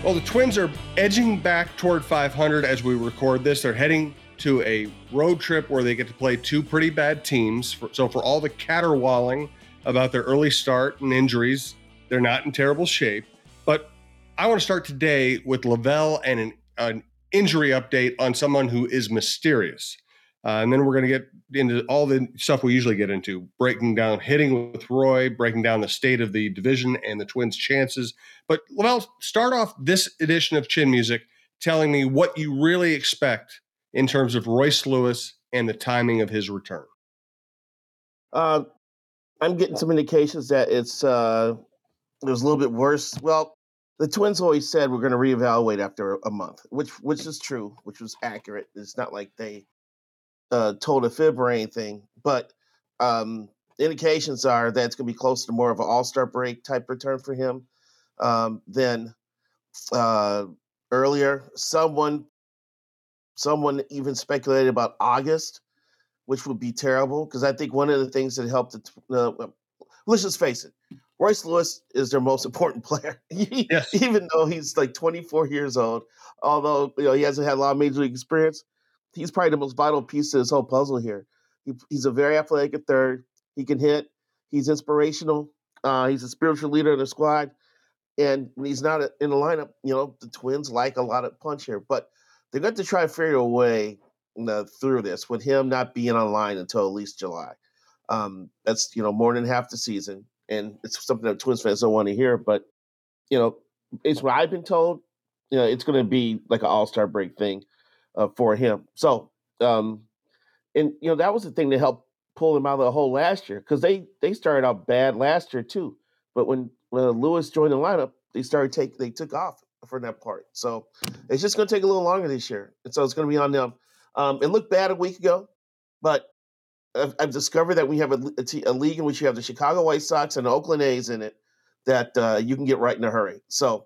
Well, the Twins are edging back toward 500 as we record this. They're heading to a road trip where they get to play two pretty bad teams. So for all the caterwauling about their early start and injuries, they're not in terrible shape. But I want to start today with Lavelle and an injury update on someone who is mysterious. And then we're going to get into all the stuff we usually get into, breaking down hitting with Roy, breaking down the state of the division and the Twins' chances. But Lavelle, start off this edition of Chin Music telling me what you really expect in terms of Royce Lewis and the timing of his return. I'm getting some indications that it was a little bit worse. Well, the Twins always said we're going to reevaluate after a month, which is true, which was accurate. It's not like they told a fib or anything, but indications are that it's going to be close to more of an all-star break type return for him than earlier. Someone even speculated about August, which would be terrible because I think one of the things that helped let's just face it, Royce Lewis is their most important player. Yes. Even though he's like 24 years old, although he hasn't had a lot of major league experience, he's probably the most vital piece to this whole puzzle here. He's a very athletic at third. He can hit. He's inspirational. He's a spiritual leader of the squad. And when he's not in the lineup, the Twins like a lot of punch here. But they're going to try to figure a way through this with him not being online until at least July. That's, more than half the season. And it's something that Twins fans don't want to hear. But, it's what I've been told. It's going to be like an all-star break thing for him. So, that was the thing that helped pull him out of the hole last year because they started out bad last year too. But when Lewis joined the lineup, they took off for that part. So it's just going to take a little longer this year. And so it's going to be on them. It looked bad a week ago, but I've discovered that we have a league in which you have the Chicago White Sox and the Oakland A's in it that you can get right in a hurry. So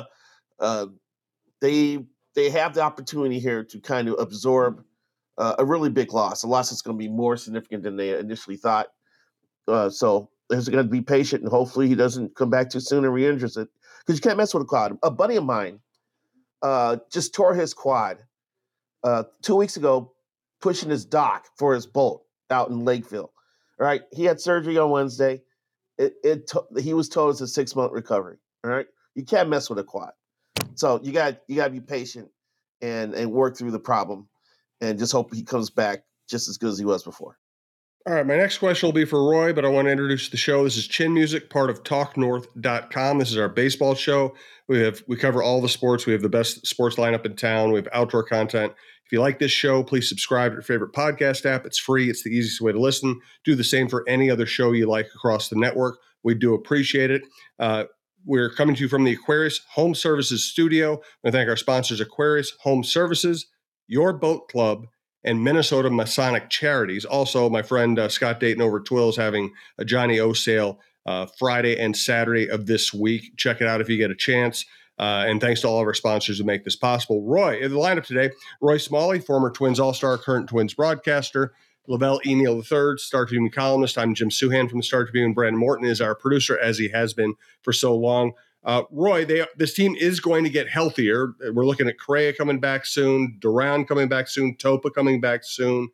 they have the opportunity here to kind of absorb a really big loss, a loss that's going to be more significant than they initially thought. So there's going to be patient, and hopefully he doesn't come back too soon and re-injures it because you can't mess with a quad. A buddy of mine just tore his quad 2 weeks ago, pushing his dock for his bolt out in Lakeville. All right, he had surgery on Wednesday. He was told it's a 6-month recovery. All right, you can't mess with a quad, so you got to be patient and work through the problem, and just hope he comes back just as good as he was before. All right, my next question will be for Roy, but I want to introduce the show. This is Chin Music, part of TalkNorth.com. This is our baseball show. We cover all the sports. We have the best sports lineup in town. We have outdoor content. If you like this show, please subscribe to your favorite podcast app. It's free. It's the easiest way to listen. Do the same for any other show you like across the network. We do appreciate it. We're coming to you from the Aquarius Home Services studio. I thank our sponsors, Aquarius Home Services, Your Boat Club, and Minnesota Masonic Charities. Also, my friend Scott Dayton over at Twill is having a Johnny O sale Friday and Saturday of this week. Check it out if you get a chance. And thanks to all of our sponsors who make this possible. Roy, in the lineup today, Roy Smalley, former Twins All-Star, current Twins broadcaster. Lavelle E. Neal III, Star Tribune columnist. I'm Jim Suhan from the Star Tribune. Brandon Morton is our producer, as he has been for so long. Roy, this team is going to get healthier. We're looking at Correa coming back soon, Duran coming back soon, Topa coming back soon.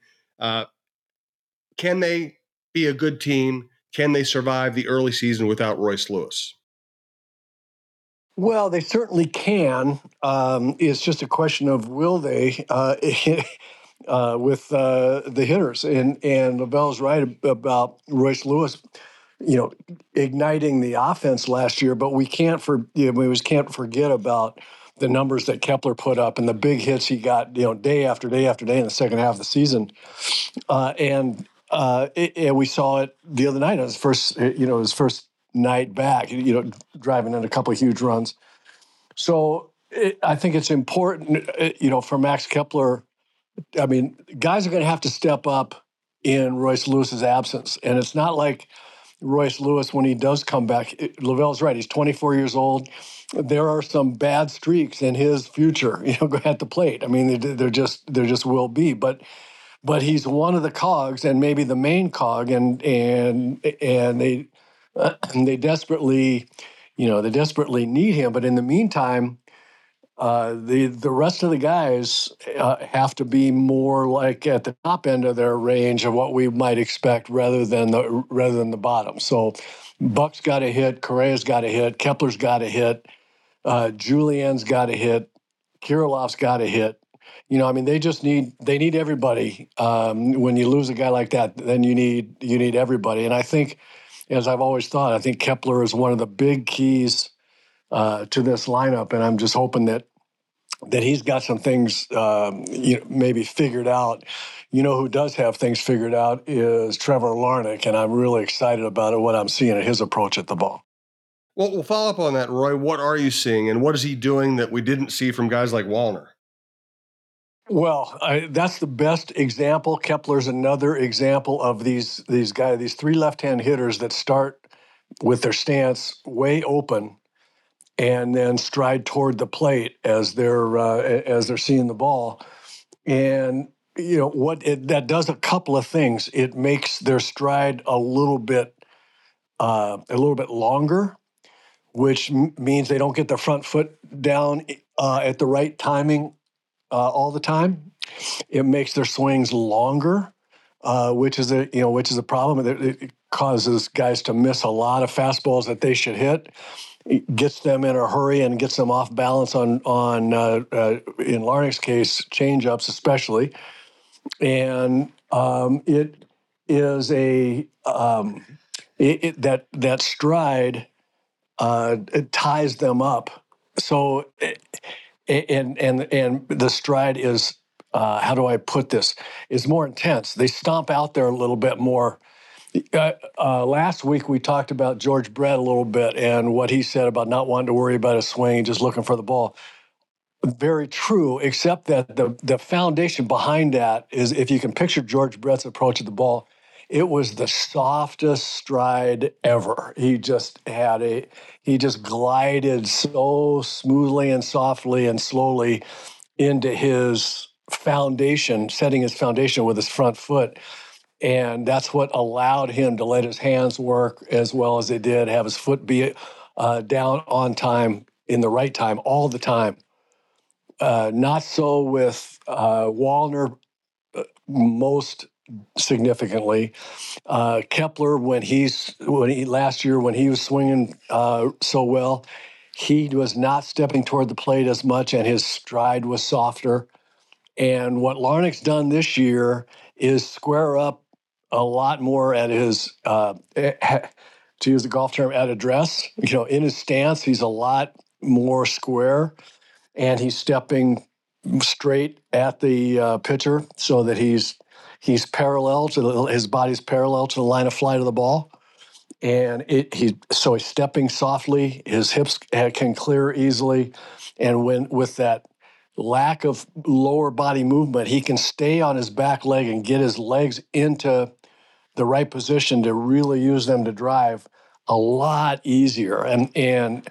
Can they be a good team? Can they survive the early season without Royce Lewis? Well, they certainly can. It's just a question of will they with the hitters. And Lavelle's right about Royce Lewis, igniting the offense last year, but we can't forget about the numbers that Kepler put up and the big hits he got, day after day after day in the second half of the season. And we saw it the other night on his first night back, driving in a couple of huge runs. So I think it's important, for Max Kepler. I mean, guys are going to have to step up in Royce Lewis's absence. And it's not like Royce Lewis, when he does come back, Lavelle's right. He's 24 years old. There are some bad streaks in his future, at the plate. I mean, there just will be. But he's one of the cogs, and maybe the main cog, and they desperately need him. But in the meantime, The rest of the guys have to be more like at the top end of their range of what we might expect rather than the bottom. So Buck's got a hit, Correa's got a hit, Kepler's got a hit, Julian's got a hit, Kirilov's got a hit. I mean, they need everybody. When you lose a guy like that, then you need everybody. And I think, as I've always thought, I think Kepler is one of the big keys to this lineup, and I'm just hoping that he's got some things maybe figured out. Who does have things figured out is Trevor Larnach, and I'm really excited about what I'm seeing at his approach at the ball. Well, we'll follow up on that, Roy. What are you seeing, and what is he doing that we didn't see from guys like Wallner? Well, that's the best example. Kepler's another example of these guys, these three left-hand hitters that start with their stance way open and then stride toward the plate as they're seeing the ball. And that does a couple of things. It makes their stride a little bit longer, which means they don't get their front foot down at the right timing all the time. It makes their swings longer, which is a problem. It causes guys to miss a lot of fastballs that they should hit. It gets them in a hurry and gets them off balance on in Larnach's case, changeups especially. And it is that stride it ties them up. So and the stride is how do I put this? Is more intense. They stomp out there a little bit more. Last week we talked about George Brett a little bit and what he said about not wanting to worry about a swing, just looking for the ball. Very true, except that the foundation behind that is, if you can picture George Brett's approach at the ball, it was the softest stride ever. He just glided so smoothly and softly and slowly into his foundation, setting his foundation with his front foot. And that's what allowed him to let his hands work as well as they did, have his foot be down on time, in the right time, all the time. Not so with Wallner, most significantly. Kepler, when he last year when he was swinging so well, he was not stepping toward the plate as much, and his stride was softer. And what Larnach's done this year is square up a lot more at his, to use the golf term, at address. In his stance, he's a lot more square, and he's stepping straight at the pitcher so that he's parallel to his body's parallel to the line of flight of the ball. And he's stepping softly. His hips can clear easily, and with that lack of lower body movement, he can stay on his back leg and get his legs into the right position to really use them to drive a lot easier. And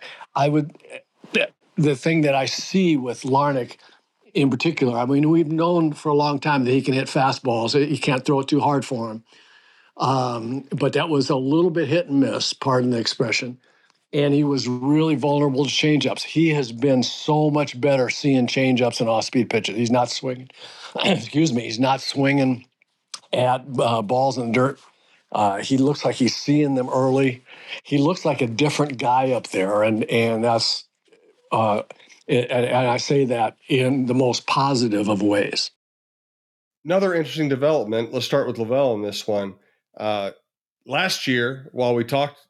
the thing that I see with Larnach in particular, I mean, we've known for a long time that he can hit fastballs. You can't throw it too hard for him. But that was a little bit hit and miss, pardon the expression. And he was really vulnerable to changeups. He has been so much better seeing changeups and off-speed pitches. He's not swinging. He's not swinging at balls in the dirt. He looks like he's seeing them early. He looks like a different guy up there, and that's and I say that in the most positive of ways. Another interesting development. Let's start with Lavelle in this one. Last year, while we talked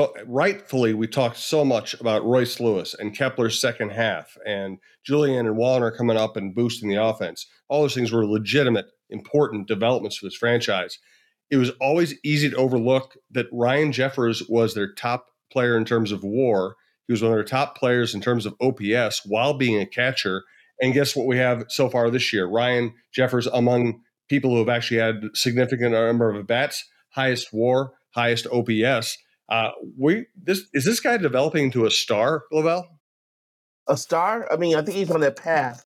we talked so much about Royce Lewis and Kepler's second half and Julian and Wallner coming up and boosting the offense. All those things were legitimate, important developments for this franchise. It was always easy to overlook that Ryan Jeffers was their top player in terms of WAR. He was one of their top players in terms of OPS while being a catcher. And guess what we have so far this year? Ryan Jeffers, among people who have actually had significant number of at-bats, highest WAR, highest OPS. Is this guy developing into a star, Lavelle? A star? I mean, I think he's on that path.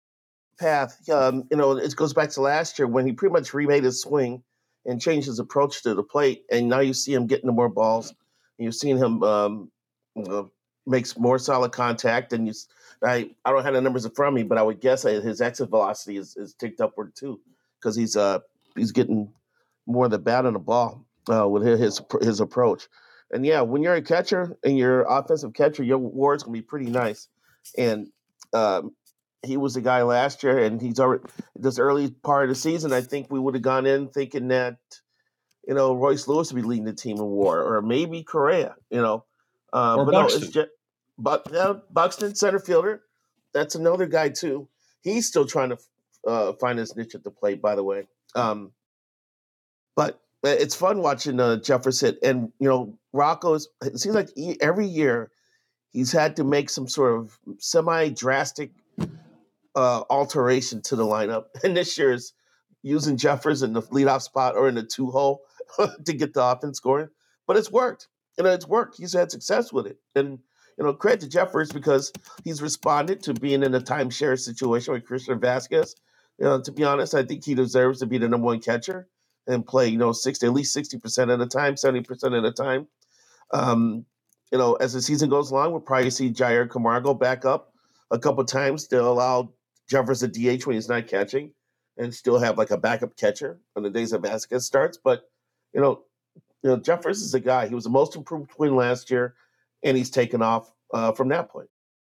It goes back to last year when he pretty much remade his swing and changed his approach to the plate, and now you see him getting to more balls. And you're seeing him makes more solid contact. And I don't have the numbers in front of me, but I would guess that his exit velocity is ticked upward too, because he's getting more of the bat on the ball with his approach. And yeah, when you're a catcher and you're offensive catcher, your WAR's gonna be pretty nice. And he was the guy last year, and he's already this early part of the season. I think we would have gone in thinking that Royce Lewis would be leading the team in WAR, or maybe Correa. Or But no, Buxton. it's just Buxton, center fielder. That's another guy too. He's still trying to find his niche at the plate, by the way. But it's fun watching Jeffers hit. And, it seems like every year he's had to make some sort of semi-drastic alteration to the lineup. And this year is using Jeffers in the leadoff spot or in the 2-hole to get the offense going. But it's worked. It's worked. He's had success with it. And, credit to Jeffers because he's responded to being in a timeshare situation with Christian Vasquez. To be honest, I think he deserves to be the number one catcher and play, at least 60% of the time, 70% of the time. As the season goes along, we'll probably see Jair Camargo back up a couple times to allow Jeffers a DH when he's not catching and still have like a backup catcher on the days that Vasquez starts. But, Jeffers is a guy. He was the most improved Twin last year, and he's taken off from that point.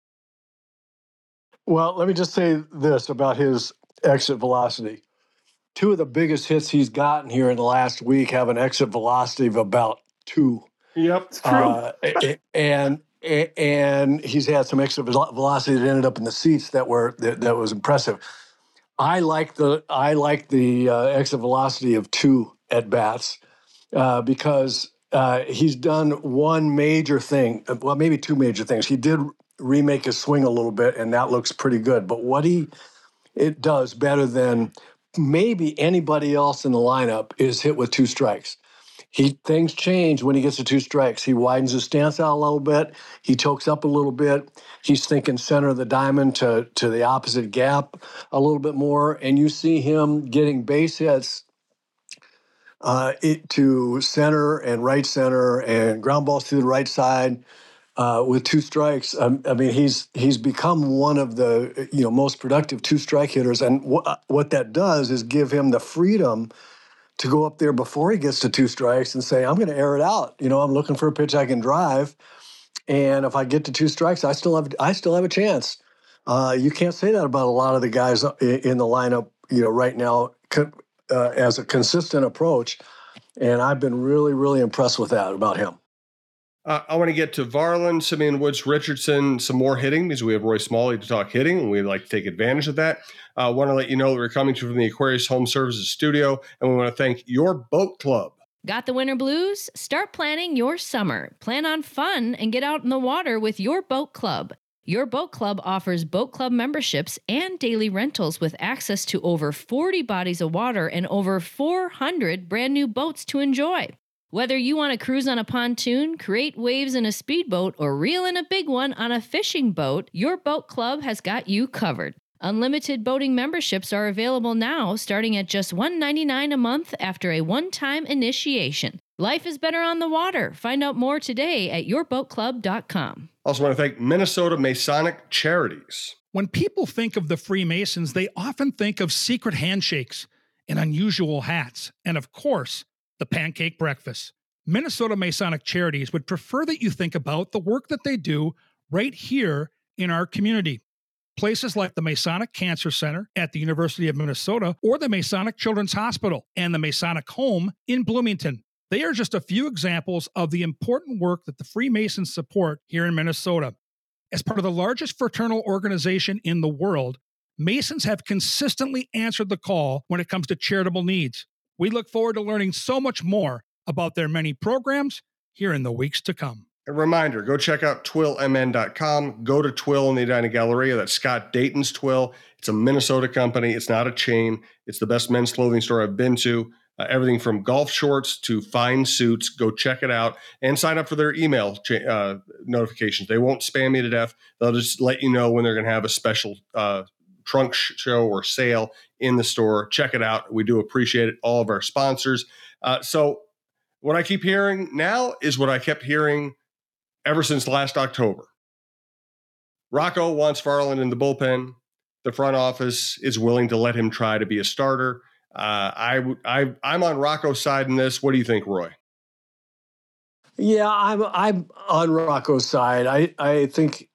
Well, let me just say this about his exit velocity. 2 of the biggest hits he's gotten here in the last week have an exit velocity of about 2. Yep, it's true. And he's had some exit velocity that ended up in the seats that was impressive. I like the exit velocity of 2 at bats because he's done one major thing, well, maybe 2 major things. He did remake his swing a little bit, and that looks pretty good. But what it does better than maybe anybody else in the lineup is hit with 2 strikes. Things change when he gets to 2 strikes. He widens his stance out a little bit. He chokes up a little bit. He's thinking center of the diamond to the opposite gap a little bit more. And you see him getting base hits to center and right center and ground balls to the right side with 2 strikes. I mean, he's become one of the most productive 2-strike hitters. And what that does is give him the freedom to go up there before he gets to 2 strikes and say, I'm going to air it out. I'm looking for a pitch I can drive. And if I get to 2 strikes, I still have a chance. You can't say that about a lot of the guys in the lineup, right now as a consistent approach. And I've been really, really impressed with that about him. I want to get to Varland, Simeon Woods, Richardson, some more hitting because we have Roy Smalley to talk hitting, and we'd like to take advantage of that. I want to let you know that we're coming to you from the Aquarius Home Services studio, and we want to thank Your Boat Club. Got the winter blues? Start planning your summer. Plan on fun and get out in the water with Your Boat Club. Your Boat Club offers boat club memberships and daily rentals with access to over 40 bodies of water and over 400 brand new boats to enjoy. Whether you want to cruise on a pontoon, create waves in a speedboat, or reel in a big one on a fishing boat, Your Boat Club has got you covered. Unlimited boating memberships are available now, starting at just $199 a month after a one-time initiation. Life is better on the water. Find out more today at yourboatclub.com. Also want to thank Minnesota Masonic Charities. When people think of the Freemasons, they often think of secret handshakes and unusual hats, and of course, the pancake breakfast. Minnesota Masonic Charities would prefer that you think about the work that they do right here in our community. Places like the Masonic Cancer Center at the University of Minnesota or the Masonic Children's Hospital and the Masonic Home in Bloomington. They are just a few examples of the important work that the Freemasons support here in Minnesota. As part of the largest fraternal organization in the world, Masons have consistently answered the call when it comes to charitable needs. We look forward to learning so much more about their many programs here in the weeks to come. A reminder, go check out twillmn.com. Go to Twill in the Edina Galleria. That's Scott Dayton's Twill. It's a Minnesota company. It's not a chain. It's the best men's clothing store I've been to. Everything from golf shorts to fine suits. Go check it out and sign up for their email notifications. They won't spam you to death. They'll just let you know when they're going to have a special trunk show or sale in the store. Check it out. We do appreciate it. All of our sponsors. So what I keep hearing now is what I kept hearing ever since last October. Rocco wants Varland in the bullpen. The front office is willing to let him try to be a starter. I'm on Rocco's side in this. What do you think, Roy? Yeah, I'm on Rocco's side. I think,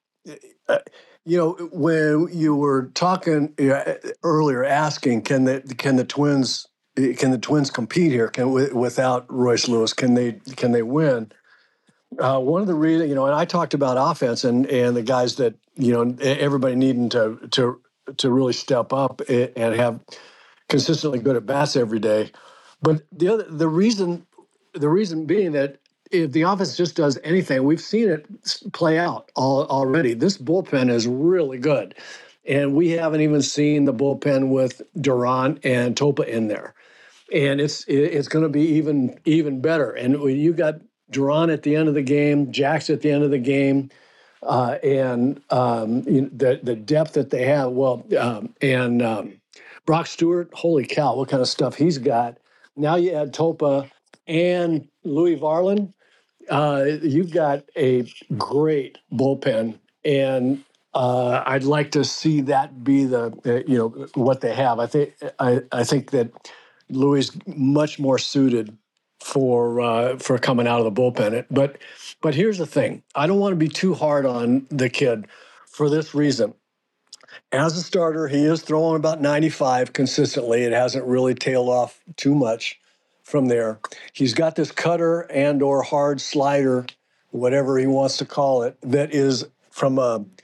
when you were talking earlier, asking can the Twins compete here? Without Royce Lewis, can they win? One of the reasons, and I talked about offense and the guys that everybody needing to really step up and have consistently good at bats every day. But the reason being that if the offense just does anything, we've seen it play out already. This bullpen is really good, and we haven't even seen the bullpen with Duran and Topa in there, and it's going to be even better. And when you got Duran at the end of the game, Jax at the end of the game, and the depth that they have. Well, Brock Stewart, holy cow, what kind of stuff he's got. Now you add Topa and Louis Varland. You've got a great bullpen, and I'd like to see that be the what they have. I think that Louis is much more suited for coming out of the bullpen. But here's the thing: I don't want to be too hard on the kid for this reason. As a starter, he is throwing about 95 consistently. It hasn't really tailed off too much from there. He's got this cutter and or hard slider, whatever he wants to call it, that is from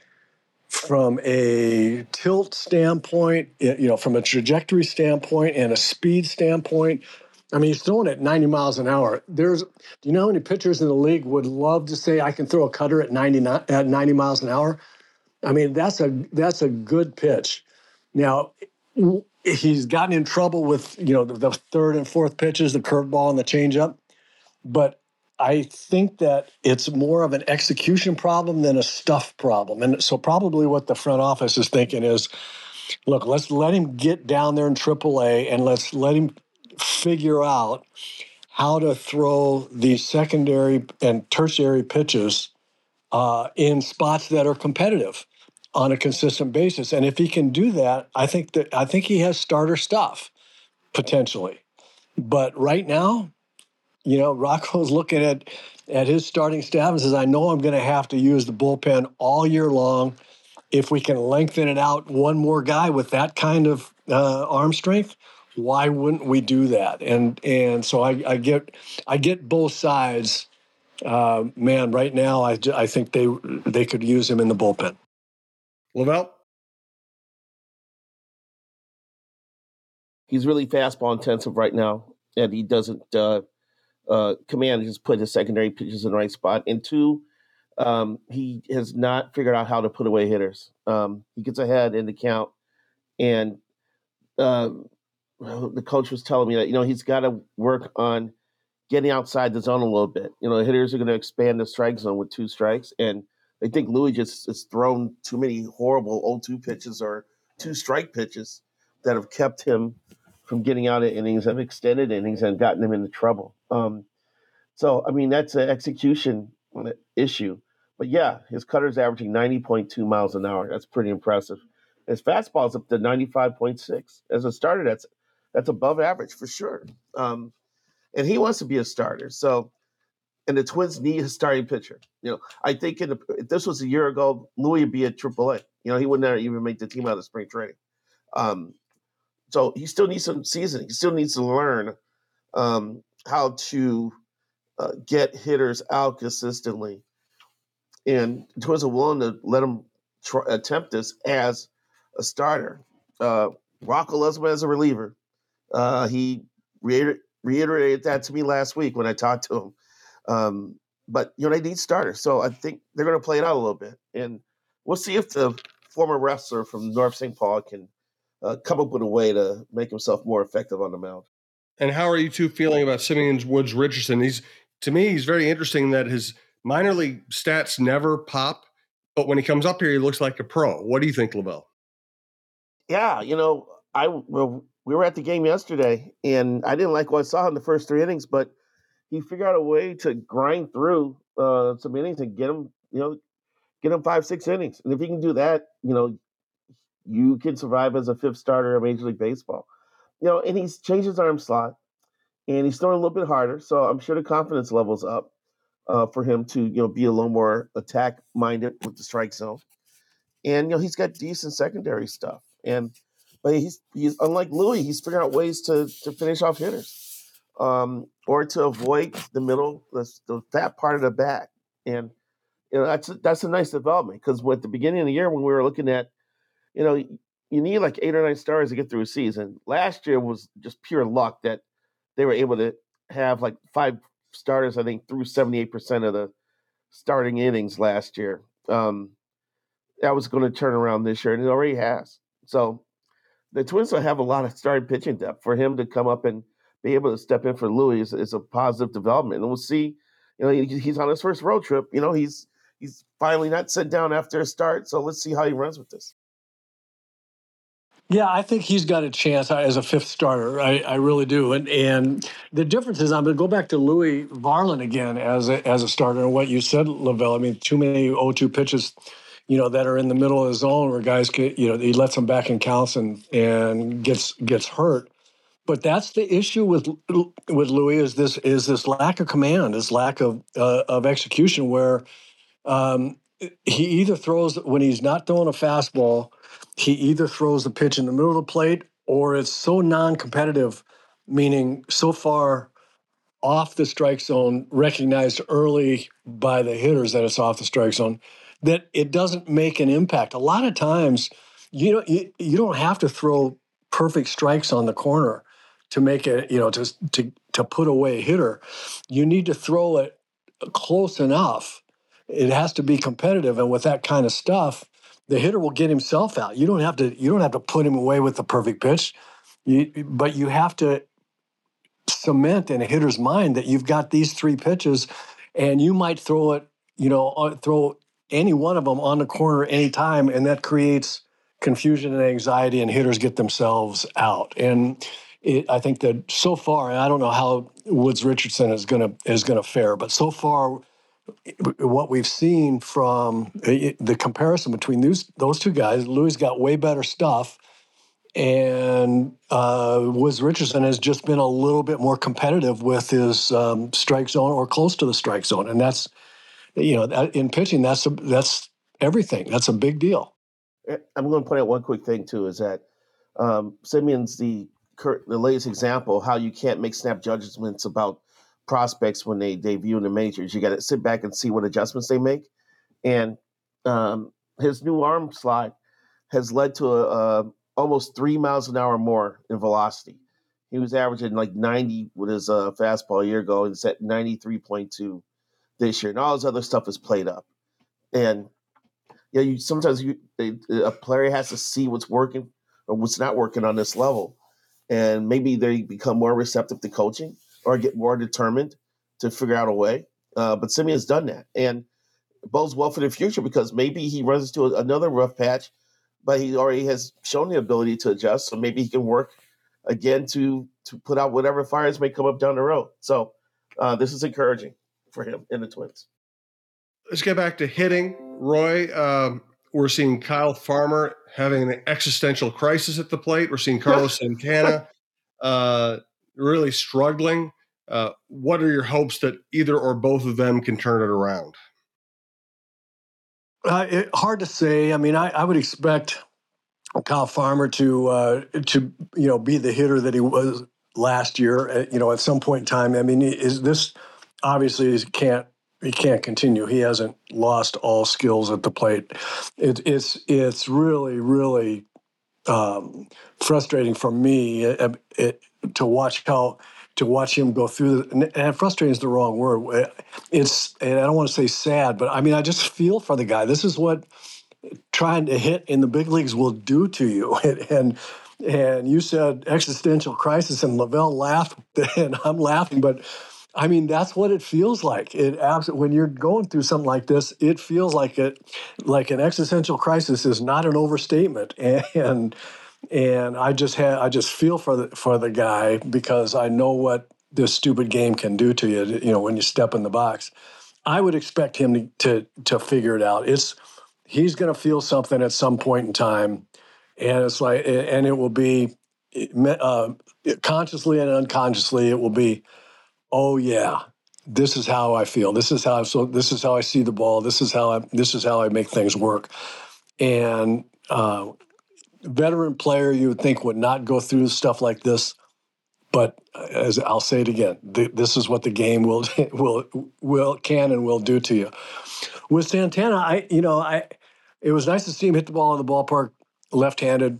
a tilt standpoint, from a trajectory standpoint and a speed standpoint. I mean, he's throwing at 90 miles an hour. Do you know how many pitchers in the league would love to say, I can throw a cutter at 90 miles an hour? I mean, that's a good pitch. Now, he's gotten in trouble with, the third and fourth pitches, the curveball and the changeup. But I think that it's more of an execution problem than a stuff problem. And so probably what the front office is thinking is, look, let's let him get down there in AAA and let's let him figure out how to throw these secondary and tertiary pitches in spots that are competitive on a consistent basis. And if he can do that, I think he has starter stuff potentially. But right now, Rocco's looking at his starting staff and says, I know I'm going to have to use the bullpen all year long. If we can lengthen it out one more guy with that kind of arm strength, why wouldn't we do that? And so I get both sides. Man, right now I think they could use him in the bullpen. Lavelle? He's really fastball intensive right now, and he doesn't command to just put his secondary pitches in the right spot. And two, he has not figured out how to put away hitters. He gets ahead in the count, and the coach was telling me that, he's got to work on getting outside the zone a little bit. Hitters are going to expand the strike zone with 2 strikes, and I think Louis just has thrown too many horrible 0-2 pitches or 2 strike pitches that have kept him from getting out of innings, have extended innings, and gotten him into trouble. So, I mean, that's an execution issue. But yeah, his cutter's averaging 90.2 miles an hour. That's pretty impressive. His fastball's up to 95.6. As a starter, that's above average for sure. And he wants to be a starter. So, and the Twins need a starting pitcher. I think if this was a year ago, Louis would be at AAA. He would never even make the team out of spring training. So he still needs some seasoning. He still needs to learn how to get hitters out consistently. And the Twins are willing to let him attempt this as a starter. Rocco loves him as a reliever. He reiterated that to me last week when I talked to him. But, they need starters. So I think they're going to play it out a little bit. And we'll see if the former wrestler from North St. Paul can come up with a way to make himself more effective on the mound. And how are you two feeling about Simeon Woods Richardson? To me, he's very interesting that his minor league stats never pop, but when he comes up here, he looks like a pro. What do you think, Lavelle? Yeah, we were at the game yesterday, and I didn't like what I saw in the first 3 innings, but he figured out a way to grind through some innings and get get him 5-6 innings. And if he can do that, you can survive as a fifth starter in Major League Baseball. And he's changed his arm slot, and he's throwing a little bit harder. So I'm sure the confidence level's up for him to, be a little more attack minded with the strike zone. And he's got decent secondary stuff. But he's unlike Louis, he's figuring out ways to finish off hitters, or to avoid the middle, the fat part of the bat. And that's a nice development, because at the beginning of the year when we were looking at, you need like 8 or 9 stars to get through a season. Last year was just pure luck that they were able to have like 5 starters, I think, through 78% of the starting innings last year. That was going to turn around this year, and it already has. So the Twins will have a lot of starting pitching depth. For him to come up and be able to step in for Louis is a positive development. And we'll see, he's on his first road trip. He's finally not sitting down after a start. So let's see how he runs with this. Yeah, I think he's got a chance as a fifth starter. I really do. And the difference is, I'm going to go back to Louis Varland again as a starter, and what you said, Lavelle. I mean, too many 0-2 pitches, that are in the middle of the zone where guys get, he lets them back in counts and gets hurt. But that's the issue with Louis, is this lack of command, this lack of execution, where he either throws, when he's not throwing a fastball, he either throws the pitch in the middle of the plate, or it's so non-competitive, meaning so far off the strike zone, recognized early by the hitters that it's off the strike zone, that it doesn't make an impact. A lot of times, you don't have to throw perfect strikes on the corner to make it, to put away a hitter. You need to throw it close enough. It has to be competitive, and with that kind of stuff, the hitter will get himself out. You don't have to put him away with the perfect pitch, but you have to cement in a hitter's mind that you've got these 3 pitches, and you might throw it, throw any one of them on the corner anytime, and that creates confusion and anxiety, and hitters get themselves out. And I think that so far, and I don't know how Woods Richardson is gonna fare, but so far, what we've seen from the comparison between those two guys, Louis got way better stuff, and Woods Richardson has just been a little bit more competitive with his strike zone or close to the strike zone, and that's, in pitching, that's everything. That's a big deal. I'm going to point out one quick thing too, is that Simeon's the latest example of how you can't make snap judgments about prospects when they debut in the majors. You got to sit back and see what adjustments they make. And his new arm slot has led to almost 3 miles an hour more in velocity. He was averaging like 90 with his fastball a year ago, and it's at 93.2 this year. And all his other stuff is played up. And sometimes a player has to see what's working or what's not working on this level. And maybe they become more receptive to coaching or get more determined to figure out a way. But Simeon's done that. And it bodes well for the future, because maybe he runs into another rough patch, but he already has shown the ability to adjust. So maybe he can work again to put out whatever fires may come up down the road. So this is encouraging for him and the Twins. Let's get back to hitting. Roy, we're seeing Kyle Farmer having an existential crisis at the plate. We're seeing Carlos Santana really struggling. What are your hopes that either or both of them can turn it around? Hard to say. I mean, I would expect Kyle Farmer to be the hitter that he was last year. At some point in time. I mean, is this obviously he can't continue. He hasn't lost all skills at the plate. It's really, really frustrating for me to watch him go through. And frustrating is the wrong word. And I don't want to say sad, but I mean, I just feel for the guy. This is what trying to hit in the big leagues will do to you. And you said existential crisis, and Lavelle laughed, and I'm laughing, but I mean, that's what it feels like. When you're going through something like this, it feels like an existential crisis is not an overstatement. And I just feel for the guy, because I know what this stupid game can do to you. When you step in the box. I would expect him to figure it out. He's going to feel something at some point in time, and it's like, and it will be consciously and unconsciously. It will be, oh yeah, this is how I feel. This is how I see the ball. This is how I make things work. And veteran player, you would think would not go through stuff like this. But as I'll say it again, this is what the game can and will do to you. With Santana, it was nice to see him hit the ball in the ballpark left-handed.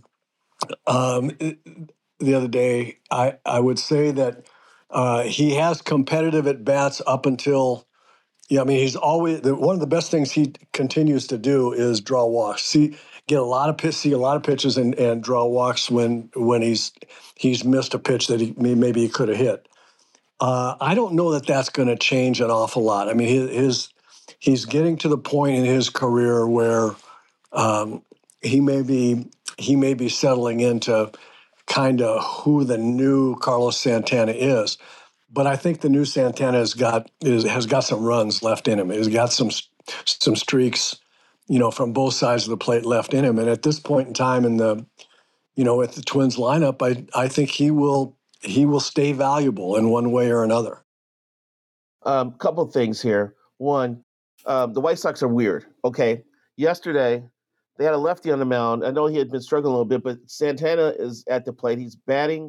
The other day, I would say that he has competitive at bats up until. Yeah, I mean, he's always one of the best things he continues to do is draw walks. See a lot of pitches and draw walks when he's missed a pitch that maybe he could have hit. I don't know that that's going to change an awful lot. I mean, he's getting to the point in his career where he may be settling into kind of who the new Carlos Santana is. But I think the new Santana has got some runs left in him. He's got some streaks, from both sides of the plate left in him. And at this point in time in the, with the Twins lineup, I think he will stay valuable in one way or another. Couple of things here. One, the White Sox are weird. Okay, yesterday they had a lefty on the mound. I know he had been struggling a little bit, but Santana is at the plate. He's batting.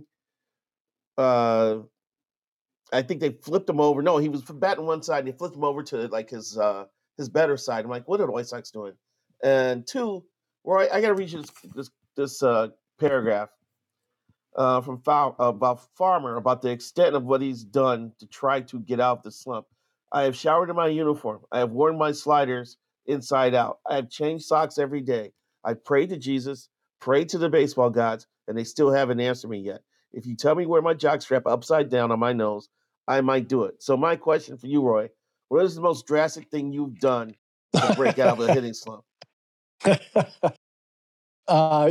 I think they flipped him over. No, he was batting one side. They flipped him over to like his better side. I'm like, what are the White Sox doing? And two, Roy, I got to read you this paragraph from about Farmer about the extent of what he's done to try to get out of the slump. I have showered in my uniform. I have worn my sliders inside out. I have changed socks every day. I prayed to Jesus, prayed to the baseball gods, and they still haven't answered me yet. If you tell me where my jockstrap upside down on my nose, I might do it. So my question for you, Roy, what is the most drastic thing you've done to break out of a hitting slump? I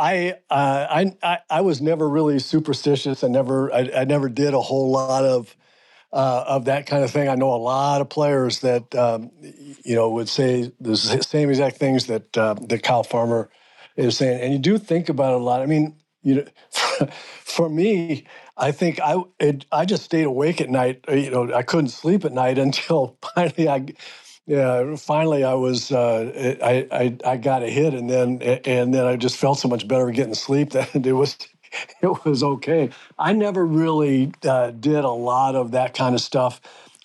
was never really superstitious. I never did a whole lot of that kind of thing. I know a lot of players that would say the same exact things that Kyle Farmer is saying, and you do think about it a lot. I mean, for me, I think I just stayed awake at night. I couldn't sleep at night until finally I was I got a hit, and then I just felt so much better getting sleep that it was okay. I never really did a lot of that kind of stuff.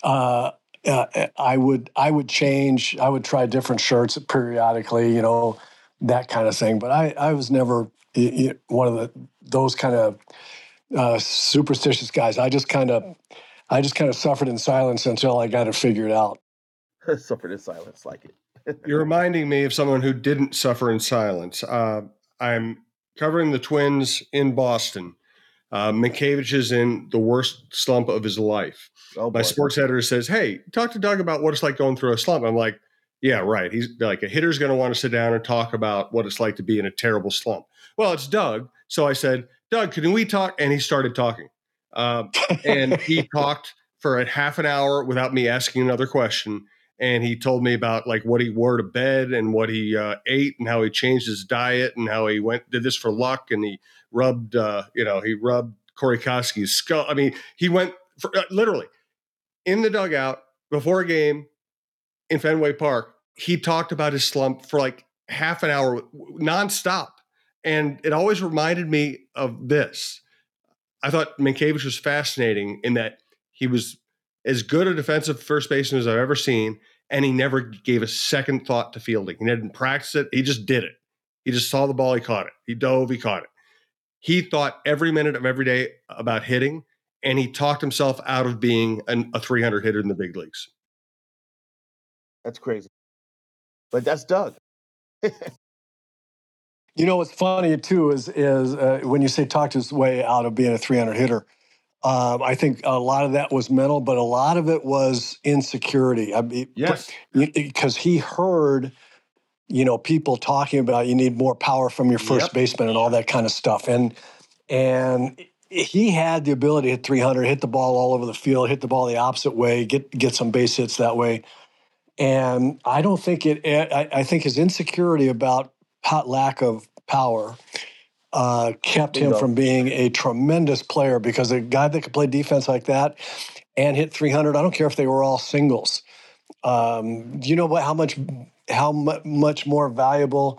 I would change. I would try different shirts periodically, that kind of thing. But I was never one of those kind of superstitious guys. I just kind of suffered in silence until I got it figured out. Suffered in silence, like it. You're reminding me of someone who didn't suffer in silence. I'm covering the Twins in Boston. Mientkiewicz is in the worst slump of his life. Oh, my sports editor says, "Hey, talk to Doug about what it's like going through a slump." I'm like, "Yeah, right." He's like, a hitter's going to want to sit down and talk about what it's like to be in a terrible slump. Well, it's Doug. So I said, "Doug, can we talk?" And he started talking. And he talked for a half an hour without me asking another question. And he told me about like what he wore to bed and what he ate and how he changed his diet and how he did this for luck. And he rubbed Corey Kosky's skull. I mean, he went for, literally in the dugout before a game in Fenway Park. He talked about his slump for like half an hour nonstop. And it always reminded me of this. I thought Mientkiewicz was fascinating in that he was as good a defensive first baseman as I've ever seen, and he never gave a second thought to fielding. He didn't practice it. He just did it. He just saw the ball. He caught it. He dove. He caught it. He thought every minute of every day about hitting, and he talked himself out of being a 300 hitter in the big leagues. That's crazy. But that's Doug. What's funny, too, is when you say talked his way out of being a 300 hitter, I think a lot of that was mental, but a lot of it was insecurity. I mean, yes, because he heard, people talking about you need more power from your first baseman and all that kind of stuff, and he had the ability to hit 300, hit the ball all over the field, hit the ball the opposite way, get some base hits that way, And I don't think I think his insecurity about lack of power kept him from being a tremendous player, because a guy that could play defense like that and hit 300, I don't care if they were all singles. Do you know how much more valuable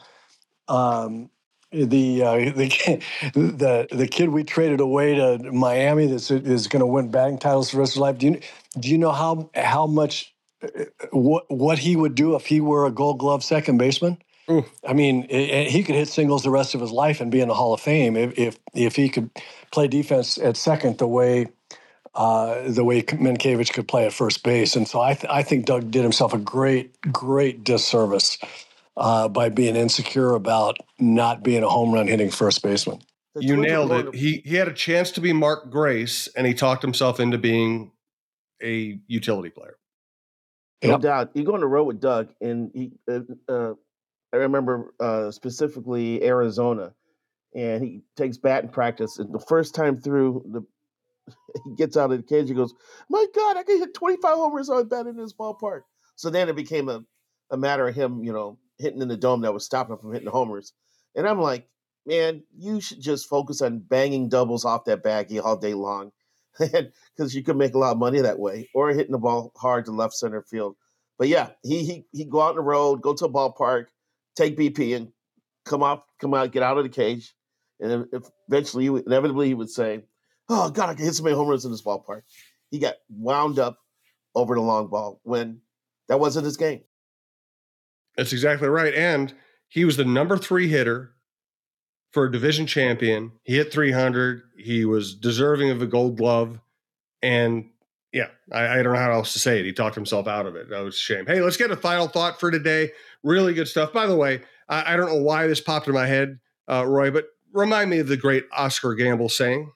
the kid we traded away to Miami that is going to win batting titles for the rest of his life? Do you know how much what he would do if he were a Gold Glove second baseman? Ooh. I mean, he could hit singles the rest of his life and be in the Hall of Fame if he could play defense at second the way Mientkiewicz could play at first base. And so I think Doug did himself a great disservice by being insecure about not being a home run hitting first baseman. You nailed it. He had a chance to be Mark Grace, and he talked himself into being a utility player. No doubt. You go on the road with Doug, and I remember specifically Arizona, and he takes batting practice. And the first time through, he gets out of the cage. He goes, "My God, I can hit 25 homers on bat in this ballpark." So then it became a matter of him, hitting in the dome that was stopping him from hitting the homers. And I'm like, man, you should just focus on banging doubles off that baggie all day long, because you could make a lot of money that way, or hitting the ball hard to left center field. But yeah, he go out on the road, go to a ballpark, take BP, and come out, get out of the cage, and inevitably he would say, "Oh God, I can hit so many home runs in this ballpark." He got wound up over the long ball when that wasn't his game. That's exactly right. And he was the number 3 hitter for a division champion. He hit 300. He was deserving of a Gold Glove. And yeah, I don't know how else to say it. He talked himself out of it. That was a shame. Hey, let's get a final thought for today. Really good stuff. By the way, I don't know why this popped in my head, Roy, but remind me of the great Oscar Gamble saying.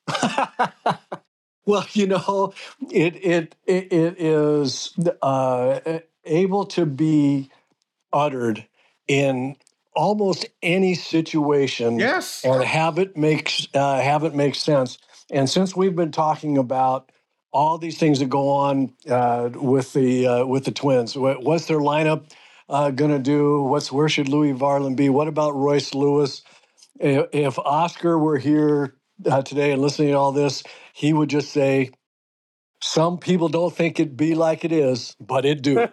Well, it is able to be uttered in almost any situation, yes, and have it make sense. And since we've been talking about all these things that go on with the Twins, what's their lineup going to do? Where should Louis Varland be? What about Royce Lewis? If Oscar were here today and listening to all this, he would just say, "Some people don't think it be like it is, but it do."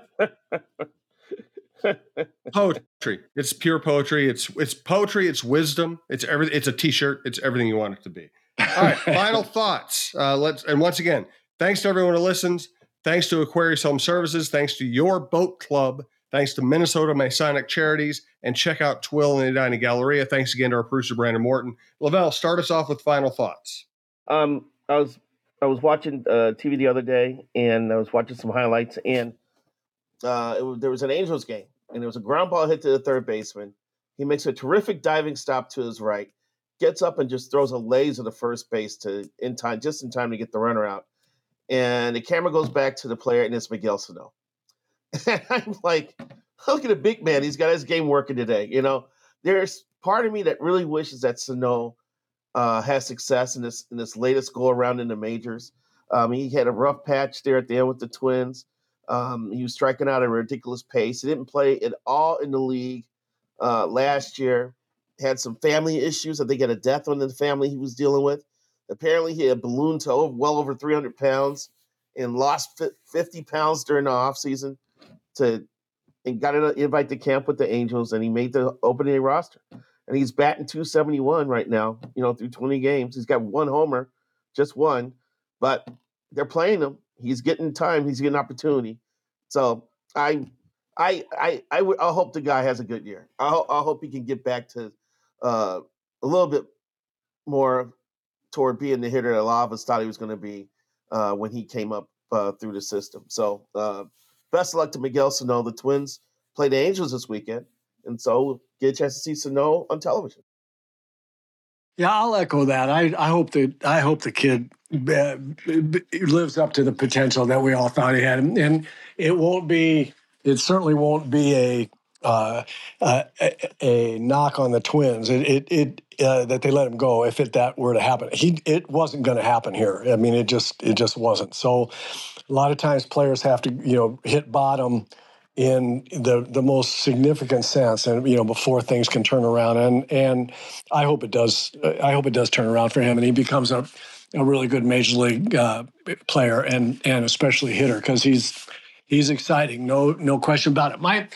Poetry. It's pure poetry. It's poetry. It's wisdom. It's everything. It's a T-shirt. It's everything you want it to be. All right. Final thoughts. And once again, thanks to everyone who listens. Thanks to Aquarius Home Services. Thanks to your boat club. Thanks to Minnesota Masonic Charities. And check out Twill and the Edina Galleria. Thanks again to our producer, Brandon Morton. Lavelle, start us off with final thoughts. I was watching TV the other day, and I was watching some highlights, and there was an Angels game, and there was a ground ball hit to the third baseman. He makes a terrific diving stop to his right, gets up and just throws a laser to first base just in time to get the runner out. And the camera goes back to the player, and it's Miguel Sano. And I'm like, look at the big man. He's got his game working today. There's part of me that really wishes that Sano has success in this latest go around in the majors. He had a rough patch there at the end with the Twins. He was striking out at a ridiculous pace. He didn't play at all in the league last year. Had some family issues. I think he had a death in the family he was dealing with. Apparently, he had ballooned to well over 300 pounds and lost 50 pounds during the offseason and got an invite to camp with the Angels, and he made the opening day roster. And he's batting .271 right now, through 20 games. He's got one homer, just one, but they're playing him. He's getting time. He's getting opportunity. So I hope the guy has a good year. I hope he can get back to a little bit more toward being the hitter that a lot of us thought he was going to be when he came up through the system. So best of luck to Miguel Sano. The Twins play the Angels this weekend, and so we'll get a chance to see Sano on television. Yeah, I'll echo that. I hope the kid lives up to the potential that we all thought he had, and it certainly won't be a knock on the Twins. That they let him go if that were to happen. It wasn't going to happen here. I mean, it just wasn't. So a lot of times players have to hit bottom in the most significant sense, and before things can turn around. And I hope it does. I hope it does turn around for him, and he becomes a really good major league player and especially hitter, because he's exciting. No question about it. My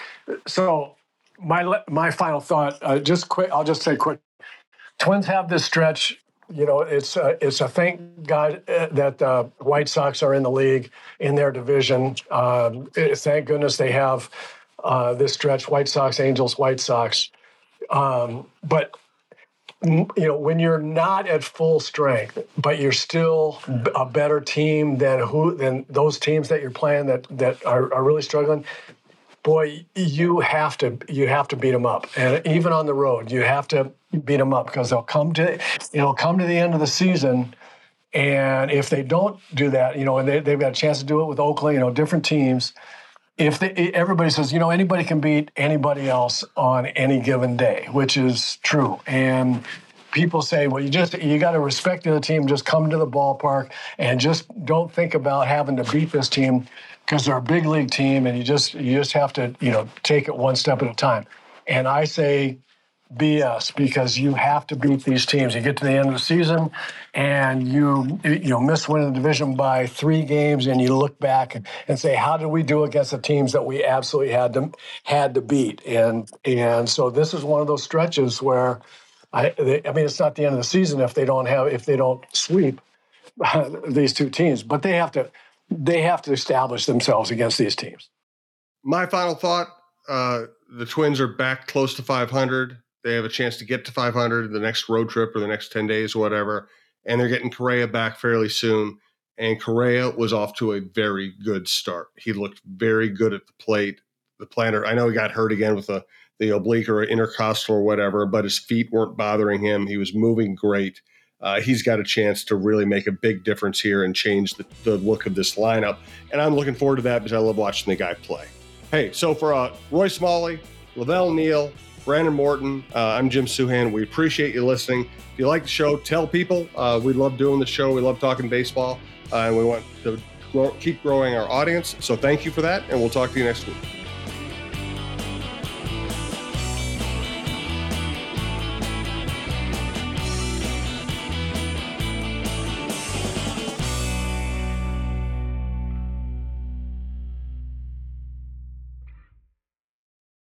final thought, just quick. I'll just say quick. Twins have this stretch. It's a thank God that White Sox are in the league in their division. Thank goodness they have this stretch: White Sox, Angels, White Sox. But when you're not at full strength, but you're still a better team than those teams that you're playing that are really struggling. Boy, you have to beat them up, and even on the road, you have to beat them up, because it'll come to the end of the season, and if they don't do that, and they've got a chance to do it with Oakland, different teams. Everybody says, anybody can beat anybody else on any given day, which is true, and people say, well, you got to respect the other team, just come to the ballpark, and just don't think about having to beat this team, because they're a big league team, and you just have to take it one step at a time. And I say BS, because you have to beat these teams. You get to the end of the season, and you miss winning the division by 3 games, and you look back and say, how did we do against the teams that we absolutely had to beat? And so this is one of those stretches where I mean, it's not the end of the season if they don't sweep these 2 teams, but they have to establish themselves against these teams. My final thought, the Twins are back close to 500. They have a chance to get to 500 the next road trip or the next 10 days or whatever, and they're getting Correa back fairly soon. And Correa was off to a very good start. He looked very good at the plate. The planter, I know he got hurt again with the oblique or intercostal or whatever, but his feet weren't bothering him. He was moving great. He's got a chance to really make a big difference here and change the look of this lineup. And I'm looking forward to that, because I love watching the guy play. Hey, so for Roy Smalley, Lavelle Neal, Brandon Morton, I'm Jim Souhan. We appreciate you listening. If you like the show, tell people. We love doing the show. We love talking baseball, and we want to keep growing our audience. So thank you for that, and we'll talk to you next week.